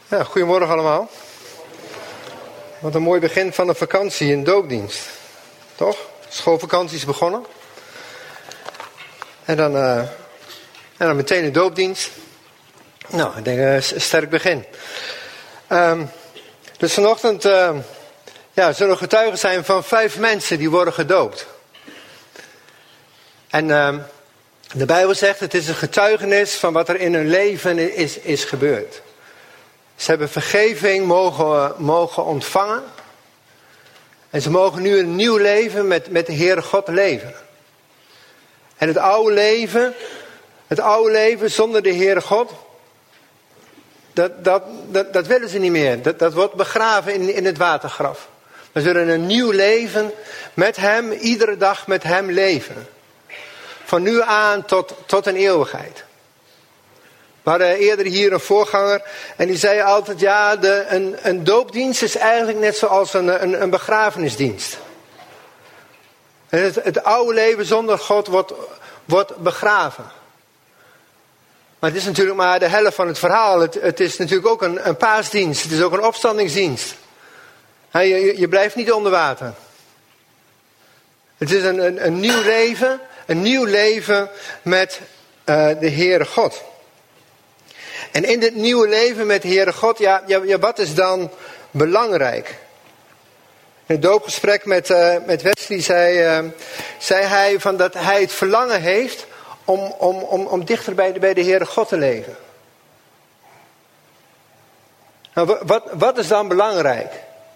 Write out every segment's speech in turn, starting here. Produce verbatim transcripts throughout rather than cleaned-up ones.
Ja, goedemorgen allemaal. Wat een mooi begin van de vakantie in doopdienst. Toch? Schoolvakantie is begonnen. En dan, uh, en dan meteen de doopdienst. Nou, ik denk uh, een sterk begin. Um, dus vanochtend uh, ja, zullen getuigen zijn van vijf mensen die worden gedoopt. En uh, de Bijbel zegt, het is een getuigenis van wat er in hun leven is, is gebeurd. Ze hebben vergeving mogen, mogen ontvangen. En ze mogen nu een nieuw leven met, met de Heere God leven. En het oude leven, het oude leven zonder de Heere God, dat, dat, dat, dat willen ze niet meer. Dat, dat wordt begraven in, in het watergraf. We zullen een nieuw leven met Hem, iedere dag met Hem leven. Van nu aan tot, tot een eeuwigheid. We hadden eerder hier een voorganger en die zei altijd, ja, de, een, een doopdienst is eigenlijk net zoals een, een, een begrafenisdienst. En het, het oude leven zonder God wordt, wordt begraven. Maar het is natuurlijk maar de helft van het verhaal. Het, het is natuurlijk ook een, een paasdienst, het is ook een opstandingsdienst. He, je, je blijft niet onder water. Het is een, een, een nieuw leven, een nieuw leven met uh, de Heere God. En in dit nieuwe leven met de Heere God, ja, ja, ja wat is dan belangrijk? In het doopgesprek met, uh, met Wesley zei, uh, zei hij van dat hij het verlangen heeft om, om, om, om dichter bij de, bij de Heere God te leven. Nou, wat, wat is dan belangrijk?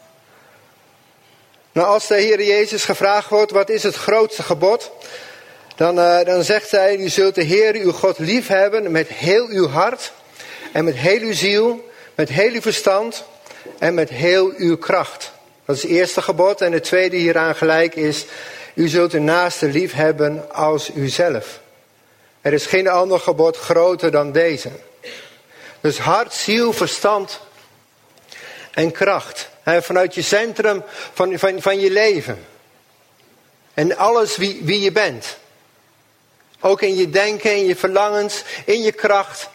Nou, als de Heer Jezus gevraagd wordt, wat is het grootste gebod? Dan, uh, dan zegt hij, u zult de Heer uw God lief hebben met heel uw hart. En met heel uw ziel, met heel uw verstand en met heel uw kracht. Dat is het eerste gebod. En het tweede hieraan gelijk is, u zult uw naaste lief hebben als uzelf. Er is geen ander gebod groter dan deze. Dus hart, ziel, verstand en kracht. En vanuit je centrum van, van, van je leven. En alles wie, wie je bent. Ook in je denken, in je verlangens, in je kracht.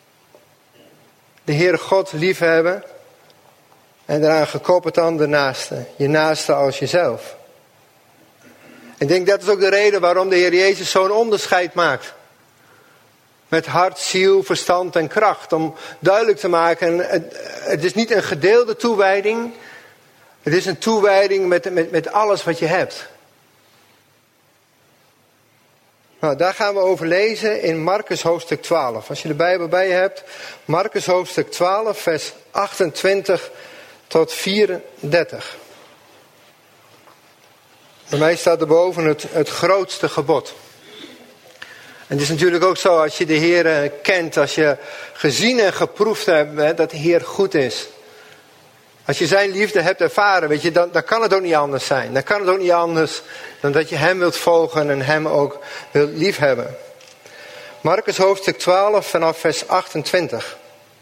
De Heere God liefhebben. En daaraan gekoppeld aan de naaste. Je naaste als jezelf. Ik denk dat is ook de reden waarom de Heer Jezus zo'n onderscheid maakt. Met hart, ziel, verstand en kracht. Om duidelijk te maken, het, het is niet een gedeelde toewijding. Het is een toewijding met, met, met alles wat je hebt. Nou, daar gaan we over lezen in Markus hoofdstuk twaalf. Als je de Bijbel bij je hebt, Markus hoofdstuk twaalf, vers achtentwintig tot vierendertig. Bij mij staat erboven het, het grootste gebod. En het is natuurlijk ook zo, als je de Heer kent, als je gezien en geproefd hebt hè, dat de Heer goed is. Als je zijn liefde hebt ervaren, weet je, dan, dan kan het ook niet anders zijn. Dan kan het ook niet anders dan dat je hem wilt volgen en hem ook wilt liefhebben. Markus hoofdstuk twaalf vanaf vers achtentwintig.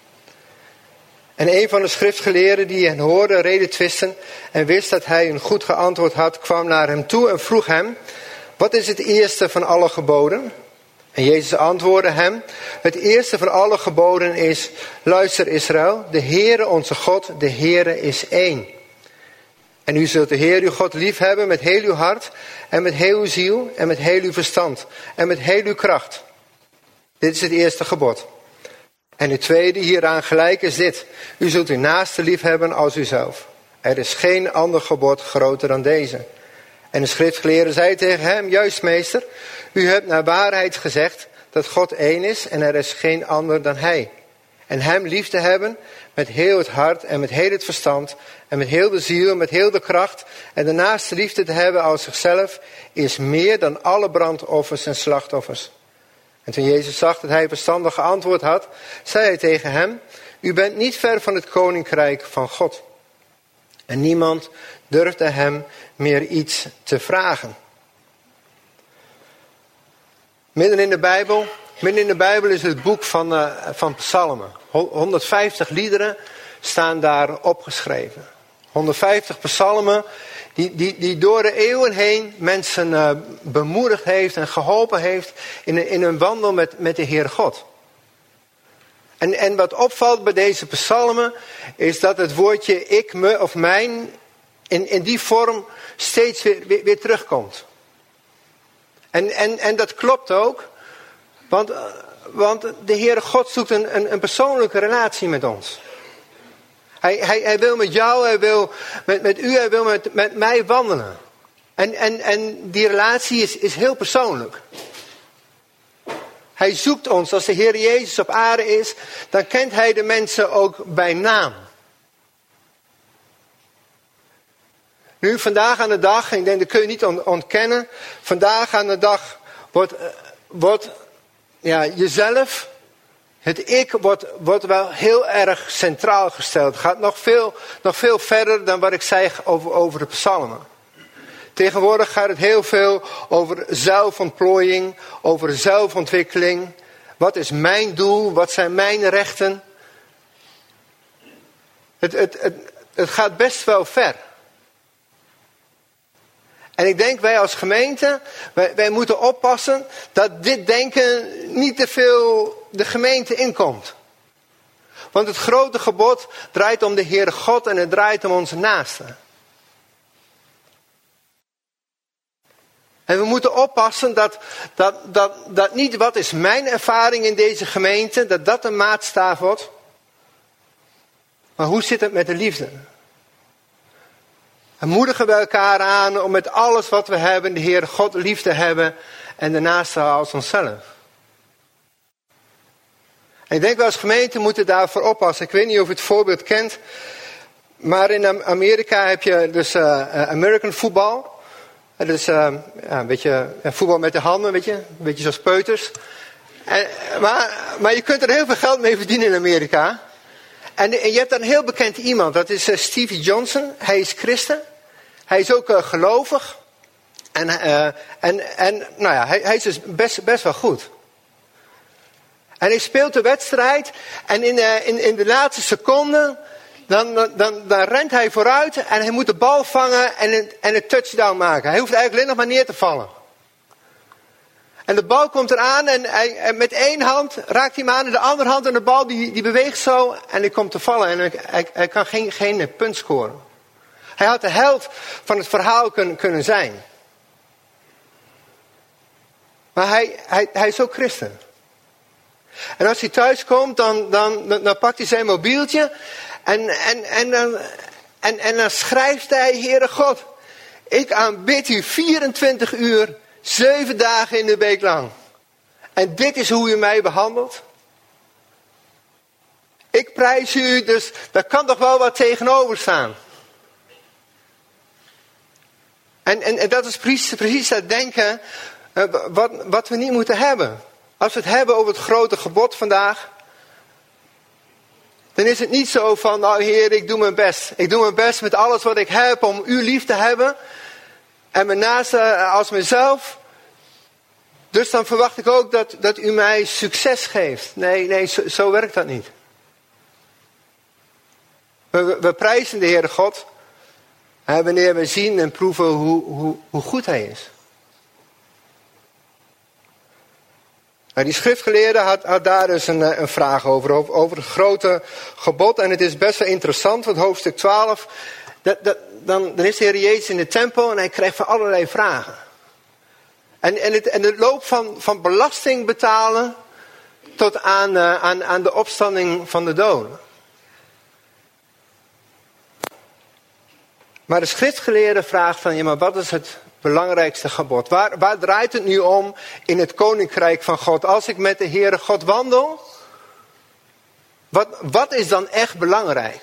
En een van de schriftgeleerden die hen hoorde reden twisten en wist dat hij een goed geantwoord had, kwam naar hem toe en vroeg hem, wat is het eerste van alle geboden? En Jezus antwoordde hem, het eerste van alle geboden is, luister Israël, de Heere onze God, de Heere is één. En u zult de Heer uw God lief hebben met heel uw hart en met heel uw ziel en met heel uw verstand en met heel uw kracht. Dit is het eerste gebod. En het tweede hieraan gelijk is dit, u zult uw naaste lief hebben als uzelf. Er is geen ander gebod groter dan deze. En de schriftgeleerde zei tegen hem, juist meester, u hebt naar waarheid gezegd dat God één is en er is geen ander dan hij. En hem lief te hebben met heel het hart en met heel het verstand en met heel de ziel en met heel de kracht. En de naaste liefde te hebben als zichzelf is meer dan alle brandoffers en slachtoffers. En toen Jezus zag dat hij verstandig geantwoord had, zei hij tegen hem, u bent niet ver van het koninkrijk van God. En niemand durfde hem meer iets te vragen. Midden in de Bijbel, midden in de Bijbel is het boek van, uh, van psalmen. honderdvijftig liederen staan daar opgeschreven. honderdvijftig psalmen die, die, die door de eeuwen heen mensen uh, bemoedigd heeft en geholpen heeft in, in hun wandel met, met de Heer God. En, en wat opvalt bij deze psalmen is dat het woordje ik, me of mijn in, in die vorm steeds weer, weer, weer terugkomt. En, en, en dat klopt ook, want, want de Heere God zoekt een, een, een persoonlijke relatie met ons. Hij, hij, hij wil met jou, hij wil met, met u, hij wil met, met mij wandelen. En, en, en die relatie is, is heel persoonlijk. Hij zoekt ons, als de Heer Jezus op aarde is, dan kent hij de mensen ook bij naam. Nu, vandaag aan de dag, ik denk dat kun je niet ontkennen, vandaag aan de dag wordt, wordt ja, jezelf, het ik, wordt, wordt wel heel erg centraal gesteld. Het gaat nog veel, nog veel verder dan wat ik zei over, over de psalmen. Tegenwoordig gaat het heel veel over zelfontplooiing, over zelfontwikkeling. Wat is mijn doel? Wat zijn mijn rechten? Het, het, het, het gaat best wel ver. En ik denk wij als gemeente, wij, wij moeten oppassen dat dit denken niet te veel de gemeente inkomt. Want het grote gebod draait om de Heere God en het draait om onze naasten. En we moeten oppassen dat, dat, dat, dat niet wat is mijn ervaring in deze gemeente, dat dat een maatstaaf wordt. Maar hoe zit het met de liefde? En moedigen we elkaar aan om met alles wat we hebben de Heere God lief te hebben en de naaste als onszelf. En ik denk we als gemeente moeten daarvoor oppassen. Ik weet niet of u het voorbeeld kent, maar in Amerika heb je dus uh, American voetbal. Dat is uh, ja, een beetje ja, voetbal met de handen, weet je, een beetje zoals peuters. En, maar, maar je kunt er heel veel geld mee verdienen in Amerika. En, en je hebt dan een heel bekend iemand, dat is uh, Stevie Johnson. Hij is christen. Hij is ook uh, gelovig. En, uh, en, en nou ja, hij, hij is dus best, best wel goed. En hij speelt de wedstrijd. En in, uh, in, in de laatste seconde, dan, dan, dan, dan rent hij vooruit. En hij moet de bal vangen en een, en een touchdown maken. Hij hoeft eigenlijk alleen nog maar neer te vallen. En de bal komt eraan en, hij, en met één hand raakt hij hem aan en de andere hand en de bal die, die beweegt zo en hij komt te vallen en hij, hij, hij kan geen, geen punt scoren. Hij had de held van het verhaal kun, kunnen zijn. Maar hij, hij, hij is ook christen. En als hij thuis komt, dan, dan, dan, dan pakt hij zijn mobieltje en, en, en, dan, en, en dan schrijft hij, Heere God, ik aanbid u vierentwintig uur, zeven dagen in de week lang. En dit is hoe u mij behandelt. Ik prijs u, dus daar kan toch wel wat tegenover staan. En, en, en dat is precies, precies dat denken uh, wat, wat we niet moeten hebben. Als we het hebben over het grote gebod vandaag, dan is het niet zo van, nou Heer, ik doe mijn best. Ik doe mijn best met alles wat ik heb om u lief te hebben. En mijn naaste als mezelf. Dus dan verwacht ik ook dat, dat u mij succes geeft. Nee, nee, zo, zo werkt dat niet. We, we prijzen de Heere God. En wanneer we zien en proeven hoe, hoe, hoe goed Hij is. Nou, die schriftgeleerde had, had daar dus een, een vraag over, over. Over het grote gebod. En het is best wel interessant, want hoofdstuk twaalf. Dat, dat, dan, dan is de Heer Jezus in de tempel en hij krijgt van allerlei vragen. En, en, het, en de loop van, van belasting betalen tot aan, uh, aan, aan de opstanding van de doden. Maar de schriftgeleerde vraagt van, ja, maar wat is het belangrijkste gebod? Waar, waar draait het nu om in het koninkrijk van God? Als ik met de Heere God wandel, wat, wat is dan echt belangrijk?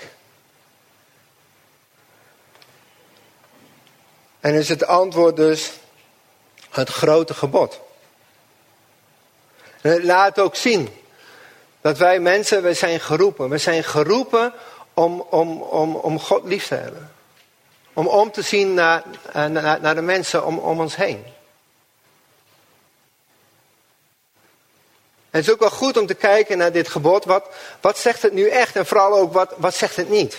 En is het antwoord dus het grote gebod. En het laat ook zien dat wij mensen, we zijn geroepen. We zijn geroepen om, om, om, om God lief te hebben. Om om te zien naar, naar, naar de mensen om, om ons heen. En het is ook wel goed om te kijken naar dit gebod. Wat, wat zegt het nu echt? En vooral ook, wat, wat zegt het niet?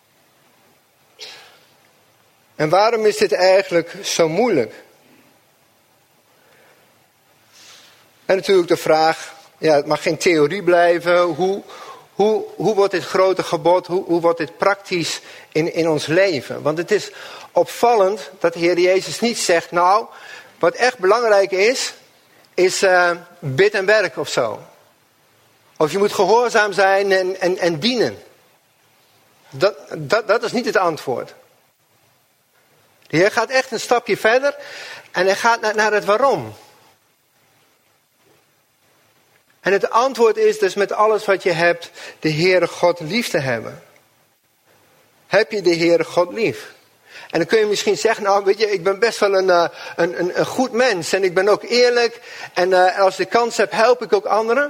En waarom is dit eigenlijk zo moeilijk? En natuurlijk de vraag, ja, het mag geen theorie blijven. Hoe, hoe, hoe wordt dit grote gebod, hoe, hoe wordt dit praktisch in, in ons leven? Want het is opvallend dat de Heer Jezus niet zegt, nou, wat echt belangrijk is, is uh, bid en werk of zo. Of je moet gehoorzaam zijn en, en, en dienen. Dat, dat, dat is niet het antwoord. De Heer gaat echt een stapje verder en hij gaat naar, naar het waarom. En het antwoord is dus met alles wat je hebt, de Heere God lief te hebben. Heb je de Heere God lief? En dan kun je misschien zeggen, nou weet je, ik ben best wel een, een, een, een goed mens en ik ben ook eerlijk. En uh, als ik de kans heb, help ik ook anderen.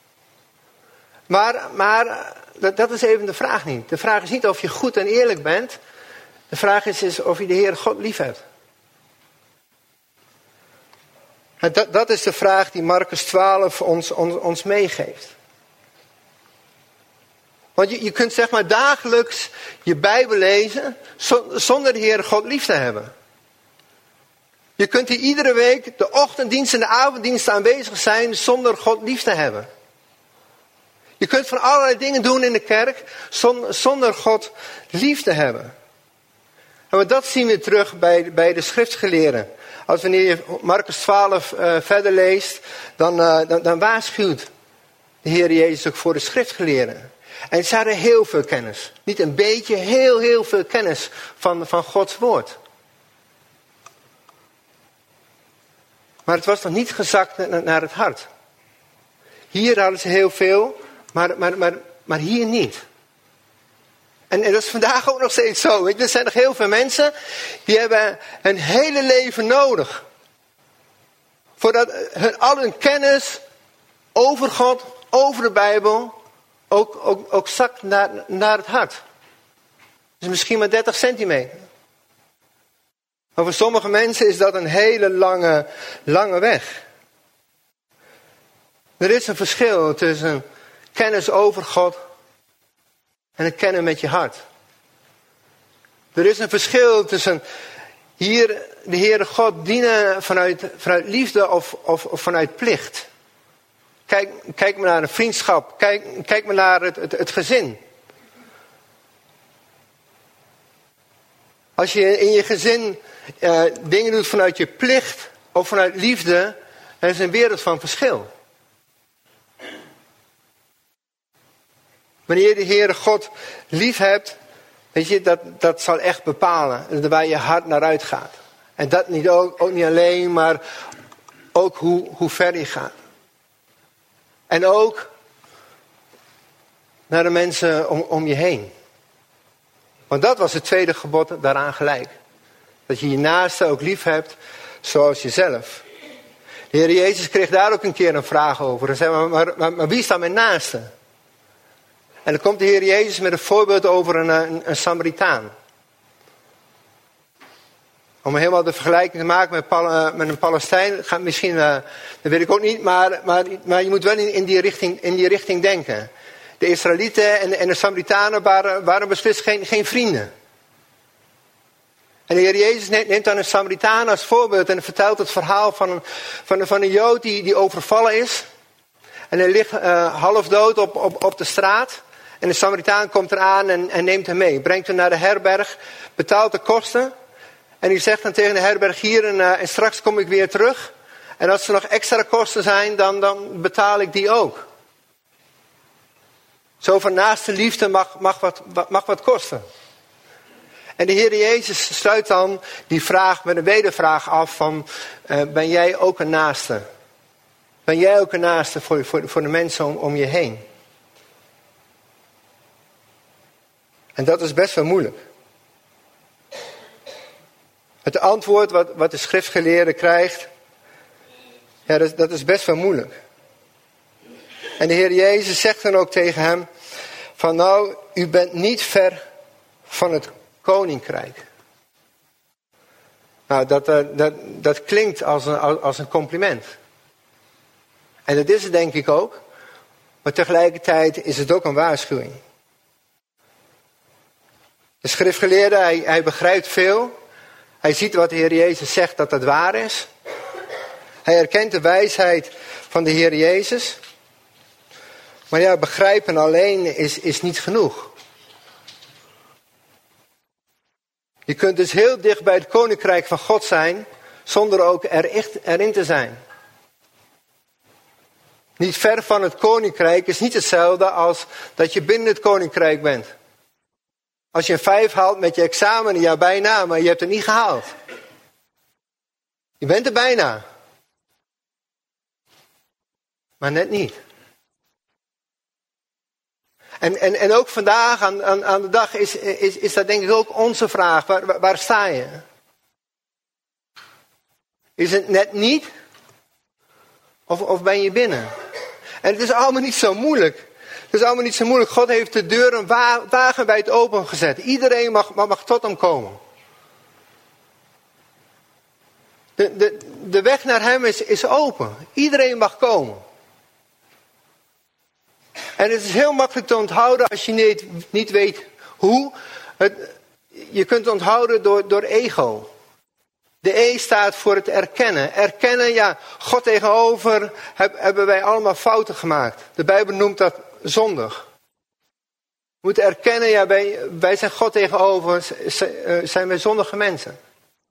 Maar, maar dat, dat is even de vraag niet. De vraag is niet of je goed en eerlijk bent. De vraag is, is of je de Heere God lief hebt. En dat, dat is de vraag die Marcus twaalf ons, ons, ons meegeeft. Want je, je kunt zeg maar dagelijks je Bijbel lezen zonder de Heere God lief te hebben. Je kunt hier iedere week de ochtenddienst en de avonddienst aanwezig zijn zonder God lief te hebben. Je kunt van allerlei dingen doen in de kerk zonder God lief te hebben. En dat zien we terug bij, bij de schriftgeleerden. Als wanneer je Marcus twaalf uh, verder leest, dan, uh, dan, dan waarschuwt de Heer Jezus ook voor de schriftgeleerden. En ze hadden heel veel kennis. Niet een beetje, heel, heel veel kennis van, van Gods woord. Maar het was nog niet gezakt naar, naar het hart. Hier hadden ze heel veel, maar, maar, maar, maar hier niet. En, en dat is vandaag ook nog steeds zo. Weet je? Er zijn nog heel veel mensen die hebben een hele leven nodig. Voordat hun, al hun kennis over God, over de Bijbel, ook, ook, ook zakt naar, naar het hart. Dus misschien maar dertig centimeter. Maar voor sommige mensen is dat een hele lange, lange weg. Er is een verschil tussen kennis over God en het kennen met je hart. Er is een verschil tussen hier de Heere God dienen vanuit, vanuit liefde of, of, of vanuit plicht. Kijk, kijk maar naar een vriendschap. Kijk, kijk maar naar het, het, het gezin. Als je in je gezin uh, dingen doet vanuit je plicht of vanuit liefde, er is een wereld van verschil. Wanneer je de Heere God lief hebt, weet je, dat, dat zal echt bepalen waar je hart naar uitgaat. En dat niet ook, ook niet alleen, maar ook hoe, hoe ver je gaat. En ook naar de mensen om, om je heen. Want dat was het tweede gebod daaraan gelijk. Dat je je naaste ook lief hebt zoals jezelf. De Heer Jezus kreeg daar ook een keer een vraag over. Hij zei, maar, maar, maar, maar wie is dan mijn naaste? En dan komt de Heer Jezus met een voorbeeld over een, een, een Samaritaan. Om helemaal de vergelijking te maken met, Pal- met een Palestijn, gaat misschien, uh, dat weet ik ook niet, maar, maar, maar je moet wel in, in, die richting, in die richting denken. De Israëlieten en, en de Samaritanen waren, waren beslist geen, geen vrienden. En de Heer Jezus neemt, neemt dan een Samaritaan als voorbeeld en vertelt het verhaal van een, van een, van een Jood die, die overvallen is. En hij ligt uh, half dood op, op, op de straat. En de Samaritaan komt eraan en, en neemt hem mee. Brengt hem naar de herberg, betaalt de kosten. En die zegt dan tegen de herbergier, en, uh, en straks kom ik weer terug. En als er nog extra kosten zijn, dan, dan betaal ik die ook. Zo van naaste liefde mag, mag, wat, mag wat kosten. En de Heer Jezus sluit dan die vraag met een wedervraag af van, uh, ben jij ook een naaste? Ben jij ook een naaste voor, voor, voor de mensen om, om je heen? En dat is best wel moeilijk. Het antwoord wat, wat de schriftgeleerde krijgt, ja, dat, dat is best wel moeilijk. En de Heer Jezus zegt dan ook tegen hem, van nou, u bent niet ver van het koninkrijk. Nou, dat, dat, dat klinkt als een, als een compliment. En dat is het denk ik ook. Maar tegelijkertijd is het ook een waarschuwing. De schriftgeleerde, hij, hij begrijpt veel. Hij ziet wat de Heer Jezus zegt dat dat waar is. Hij herkent de wijsheid van de Heer Jezus. Maar ja, begrijpen alleen is, is niet genoeg. Je kunt dus heel dicht bij het koninkrijk van God zijn, zonder ook er echt erin te zijn. Niet ver van het koninkrijk is niet hetzelfde als dat je binnen het koninkrijk bent. Als je een vijf haalt met je examen, ja bijna, maar je hebt het niet gehaald. Je bent er bijna. Maar net niet. En, en, en ook vandaag aan, aan, aan de dag is, is, is dat denk ik ook onze vraag. Waar, waar, waar sta je? Is het net niet? Of, of ben je binnen? En het is allemaal niet zo moeilijk. Het is allemaal niet zo moeilijk. God heeft de deuren wagenwijd opengezet. Iedereen mag, mag, mag tot hem komen. De, de, de weg naar hem is, is open. Iedereen mag komen. En het is heel makkelijk te onthouden als je niet, niet weet hoe. Het, je kunt het onthouden door, door ego. De E staat voor het erkennen. Erkennen, ja, God tegenover heb, hebben wij allemaal fouten gemaakt. De Bijbel noemt dat zondig. We moeten erkennen, ja, wij, wij zijn God tegenover, zijn wij zondige mensen.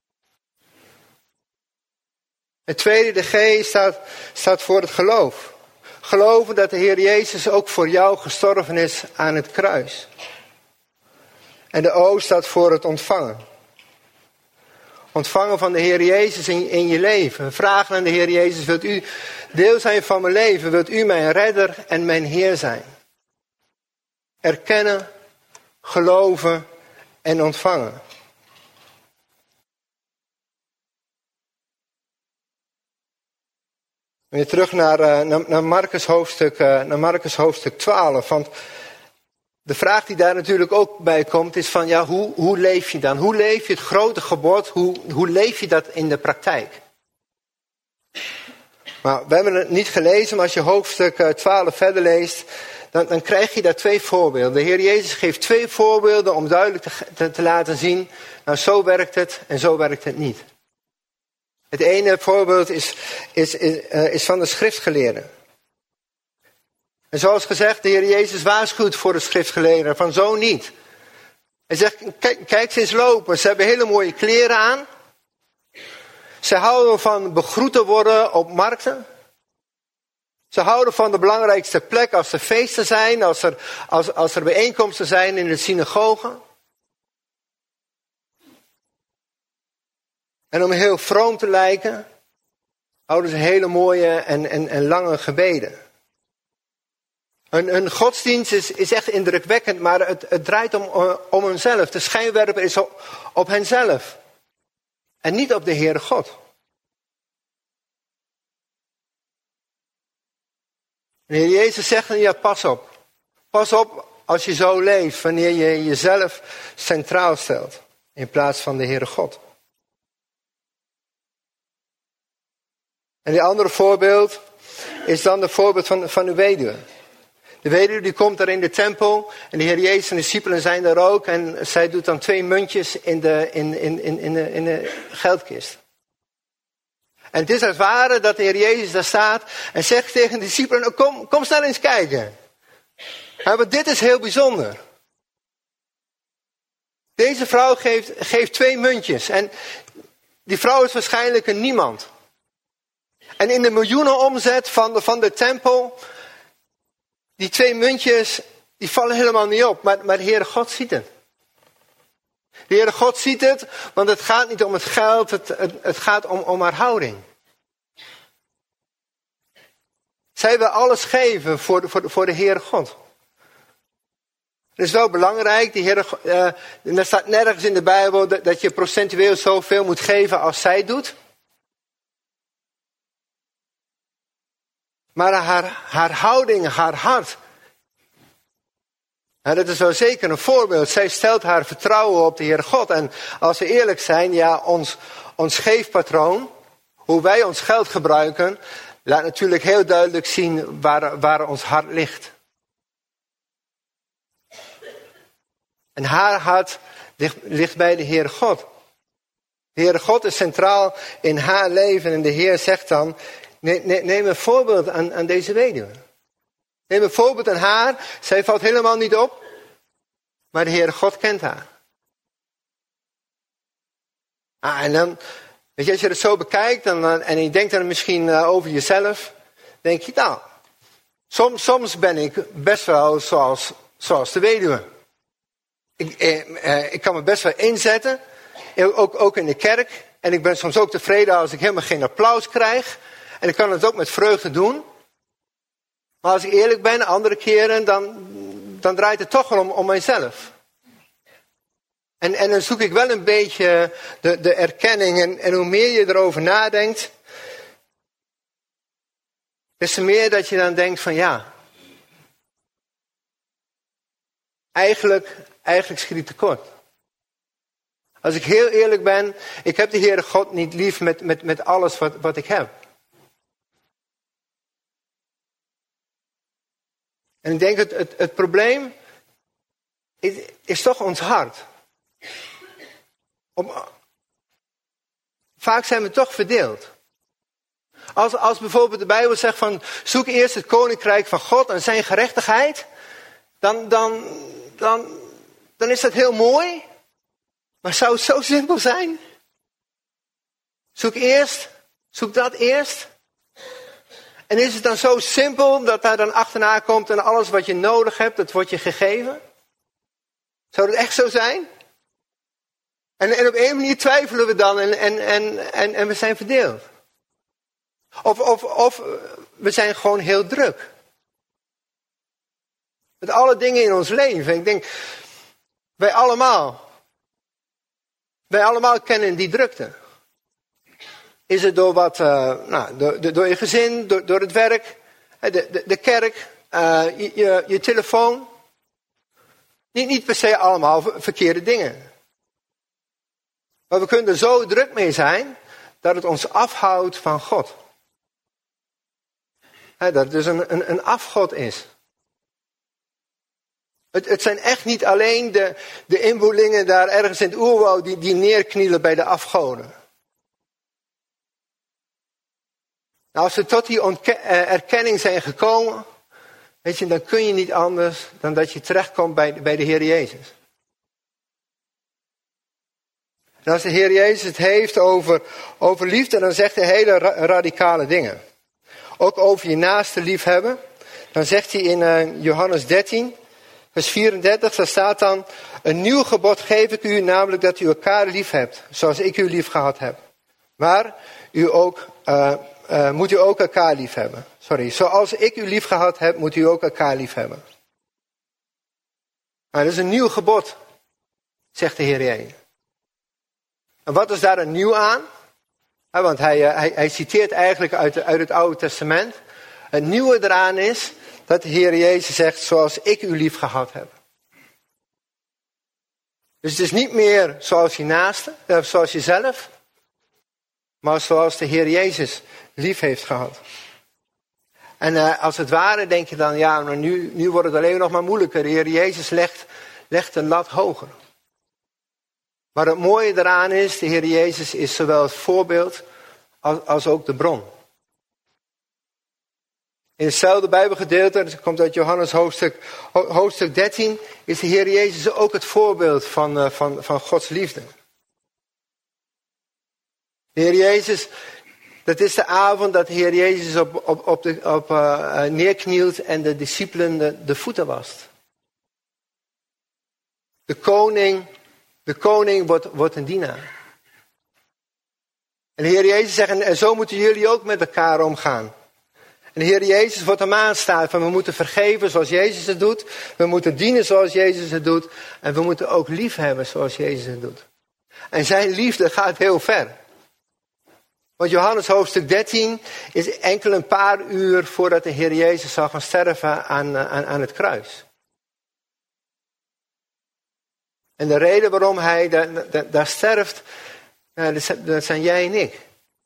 Het tweede, de G, staat, staat voor het geloof. Geloven dat de Heer Jezus ook voor jou gestorven is aan het kruis. En de O staat voor het ontvangen. Ontvangen van de Heer Jezus in, in je leven. Vragen aan de Heer Jezus, wilt u deel zijn van mijn leven? Wilt u mijn redder en mijn Heer zijn? Erkennen, geloven en ontvangen. Weer terug naar, naar, naar, Marcus hoofdstuk, naar Marcus hoofdstuk twaalf. Want de vraag die daar natuurlijk ook bij komt is van, ja, hoe, hoe leef je dan? Hoe leef je het grote gebod? Hoe, hoe leef je dat in de praktijk? Maar we hebben het niet gelezen, maar als je hoofdstuk twaalf verder leest, dan, dan krijg je daar twee voorbeelden. De Heer Jezus geeft twee voorbeelden om duidelijk te, te, te laten zien, nou zo werkt het en zo werkt het niet. Het ene voorbeeld is, is, is, uh, is van de schriftgeleerden. En zoals gezegd, de Heer Jezus waarschuwt voor de schriftgeleerden van zo niet. Hij zegt, kijk, kijk ze eens lopen. Ze hebben hele mooie kleren aan. Ze houden van begroet te worden op markten. Ze houden van de belangrijkste plek als er feesten zijn, als er, als, als er bijeenkomsten zijn in de synagogen. En om heel vroom te lijken, houden ze hele mooie en, en, en lange gebeden. Een, een godsdienst is, is echt indrukwekkend, maar het, het draait om, om hunzelf. De schijnwerper is op, op henzelf. En niet op de Heere God. De Heer Jezus zegt, ja, pas op. Pas op als je zo leeft, wanneer je jezelf centraal stelt. In plaats van de Heere God. En die andere voorbeeld is dan het voorbeeld van, van de weduwe. De weduwe die komt daar in de tempel en de Heer Jezus en de discipelen zijn daar ook. En zij doet dan twee muntjes in de, in, in, in, in de, in de geldkist. En het is als het ware dat de Heer Jezus daar staat en zegt tegen de discipelen, nou, kom, kom snel eens kijken. Maar dit is heel bijzonder. Deze vrouw geeft, geeft twee muntjes en die vrouw is waarschijnlijk een niemand. En in de miljoenen omzet van de, van de tempel, die twee muntjes, die vallen helemaal niet op. Maar, maar de Heere God ziet het. De Heere God ziet het, want het gaat niet om het geld, het, het, het gaat om, om haar houding. Zij wil alles geven voor de, voor de, voor de Heere God. Het is wel belangrijk, die Heere, uh, er staat nergens in de Bijbel dat, dat je procentueel zoveel moet geven als zij doet. Maar haar, haar houding, haar hart. En dat is wel zeker een voorbeeld. Zij stelt haar vertrouwen op de Heer God. En als we eerlijk zijn, ja, ons, ons geefpatroon, hoe wij ons geld gebruiken, laat natuurlijk heel duidelijk zien waar, waar ons hart ligt. En haar hart ligt, ligt bij de Heer God. De Heer God is centraal in haar leven en de Heer zegt dan, neem een voorbeeld aan, aan deze weduwe. Neem bijvoorbeeld een haar. Zij valt helemaal niet op. Maar de Heere God kent haar. Ah, en dan, weet je, als je het zo bekijkt dan, en je denkt dan misschien uh, over jezelf. Denk je, nou, soms, soms ben ik best wel zoals, zoals de weduwe. Ik, eh, eh, ik kan me best wel inzetten. Ook, ook in de kerk. En ik ben soms ook tevreden als ik helemaal geen applaus krijg. En ik kan het ook met vreugde doen. Maar als ik eerlijk ben, andere keren, dan, dan draait het toch wel om, om mijzelf. En, en dan zoek ik wel een beetje de, de erkenning. En, en hoe meer je erover nadenkt, des te meer dat je dan denkt van ja, eigenlijk, eigenlijk schiet ik tekort. Als ik heel eerlijk ben, ik heb de Heere God niet lief met, met, met alles wat, wat ik heb. En ik denk dat het, het, het probleem is, is toch ons hart. Om, vaak zijn we toch verdeeld. Als, als bijvoorbeeld de Bijbel zegt van zoek eerst het koninkrijk van God en zijn gerechtigheid. Dan, dan, dan, dan is dat heel mooi. Maar zou het zo simpel zijn? Zoek eerst, zoek dat eerst. En is het dan zo simpel dat daar dan achterna komt en alles wat je nodig hebt, dat wordt je gegeven? Zou dat echt zo zijn? En, en op een manier twijfelen we dan en, en, en, en, en we zijn verdeeld. Of, of, of we zijn gewoon heel druk. Met alle dingen in ons leven. Ik denk, wij allemaal. Wij allemaal kennen die drukte. Is het door wat, uh, nou, door, door je gezin, door, door het werk, de, de, de kerk, uh, je, je, je telefoon. Niet, niet per se allemaal verkeerde dingen. Maar we kunnen er zo druk mee zijn dat het ons afhoudt van God. He, dat het dus een, een, een afgod is. Het, het zijn echt niet alleen de, de inboelingen daar ergens in het oerwoud die, die neerknielen bij de afgoden. Nou, als we tot die ontke- erkenning zijn gekomen, weet je, dan kun je niet anders dan dat je terechtkomt bij, bij de Heer Jezus. En als de Heer Jezus het heeft over, over liefde, dan zegt hij hele ra- radicale dingen. Ook over je naaste liefhebben. Dan zegt hij in uh, Johannes dertien, vers vierendertig, daar staat dan: een nieuw gebod geef ik u, namelijk dat u elkaar lief hebt, zoals ik u lief gehad heb. Maar u ook, uh, uh, moet u ook elkaar lief hebben. Sorry, zoals ik u lief gehad heb, moet u ook elkaar lief hebben. Nou, dat is een nieuw gebod, zegt de Heer Jezus. En wat is daar een nieuw aan? Ja, want hij, hij, hij citeert eigenlijk uit, uit het Oude Testament. Het nieuwe eraan is dat de Heer Jezus zegt, zoals ik u lief gehad heb. Dus het is niet meer zoals je naaste, of zoals jezelf, maar zoals de Heer Jezus lief heeft gehad. En uh, als het ware denk je dan, ja, maar nu, nu wordt het alleen nog maar moeilijker. De Heer Jezus legt, legt de lat hoger. Maar het mooie eraan is, de Heer Jezus is zowel het voorbeeld als, als ook de bron. In hetzelfde Bijbelgedeelte, dat komt uit Johannes hoofdstuk, hoofdstuk dertien, is de Heer Jezus ook het voorbeeld van, uh, van, van Gods liefde. De Heer Jezus, dat is de avond dat de Heer Jezus op, op, op, de, op uh, neerknielt en de discipelen de, de voeten wast. De koning, de koning wordt, wordt een dienaar. En de Heer Jezus zegt, en zo moeten jullie ook met elkaar omgaan. En de Heer Jezus wordt hem aanstaan van we moeten vergeven zoals Jezus het doet. We moeten dienen zoals Jezus het doet. En we moeten ook lief hebben zoals Jezus het doet. En zijn liefde gaat heel ver. Want Johannes hoofdstuk dertien is enkel een paar uur voordat de Heer Jezus zal gaan sterven aan, aan, aan het kruis. En de reden waarom hij daar, daar, daar sterft, dat zijn jij en ik.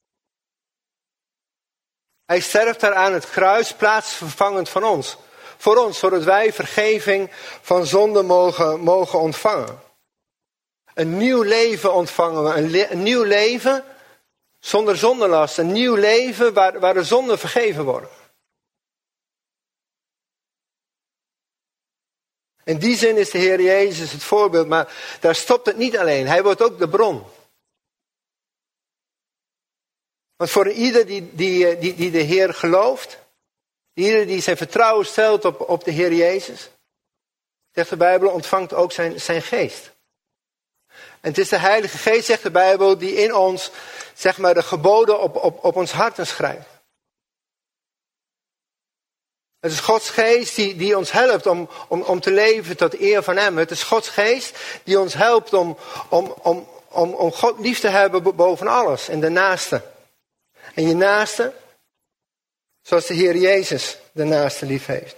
Hij sterft daar aan het kruis, plaatsvervangend van ons. Voor ons, zodat wij vergeving van zonde mogen, mogen ontvangen. Een nieuw leven ontvangen we. Een, le- een nieuw leven zonder zondelast. Een nieuw leven waar, waar de zonden vergeven worden. In die zin is de Heer Jezus het voorbeeld, maar daar stopt het niet alleen. Hij wordt ook de bron. Want voor ieder die, die, die, die de Heer gelooft, ieder die zijn vertrouwen stelt op, op de Heer Jezus, zegt de Bijbel, ontvangt ook zijn, zijn geest. En het is de Heilige Geest, zegt de Bijbel, die in ons, zeg maar, de geboden op, op, op ons harten schrijft. Het is Gods geest die, die ons helpt om, om, om te leven tot eer van Hem. Het is Gods geest die ons helpt om, om, om, om, om God lief te hebben boven alles en de naaste. En je naaste, zoals de Heer Jezus de naaste lief heeft.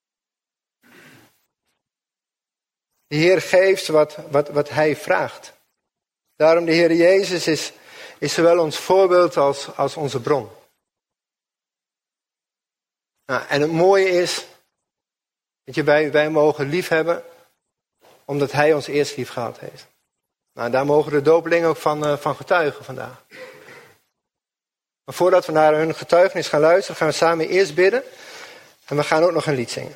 De Heer geeft wat, wat, wat Hij vraagt. Daarom de Heer Jezus is, is zowel ons voorbeeld als, als onze bron. Nou, en het mooie is, dat je, wij, wij mogen lief hebben, omdat Hij ons eerst lief gehad heeft. Nou, daar mogen de dopelingen ook van, uh, van getuigen vandaag. Maar voordat we naar hun getuigenis gaan luisteren, gaan we samen eerst bidden. En we gaan ook nog een lied zingen.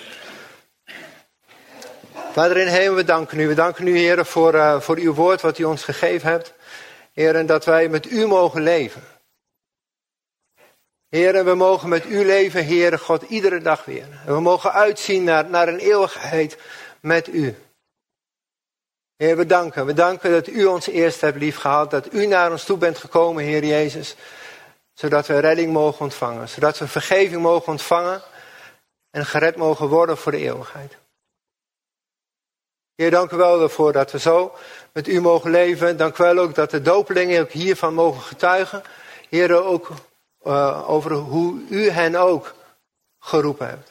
Vader in hemel, we danken u. We danken u, Heer, voor, uh, voor uw woord wat u ons gegeven hebt. Heer, en dat wij met u mogen leven. Heer, en we mogen met u leven, Heere God, iedere dag weer. En we mogen uitzien naar, naar een eeuwigheid met u. Heer, we danken. We danken dat u ons eerst hebt liefgehad. Dat u naar ons toe bent gekomen, Heer Jezus. Zodat we redding mogen ontvangen. Zodat we vergeving mogen ontvangen. En gered mogen worden voor de eeuwigheid. Heer, dank u wel ervoor dat we zo met u mogen leven. Dank u wel ook dat de dopelingen ook hiervan mogen getuigen. Heer, ook uh, over hoe u hen ook geroepen hebt.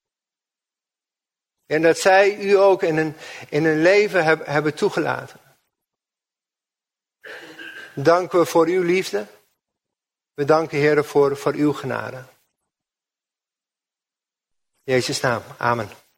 En dat zij u ook in hun, in hun leven heb, hebben toegelaten. Dank u voor uw liefde. We danken, Heer, voor, voor uw genade. In Jezus' naam. Amen.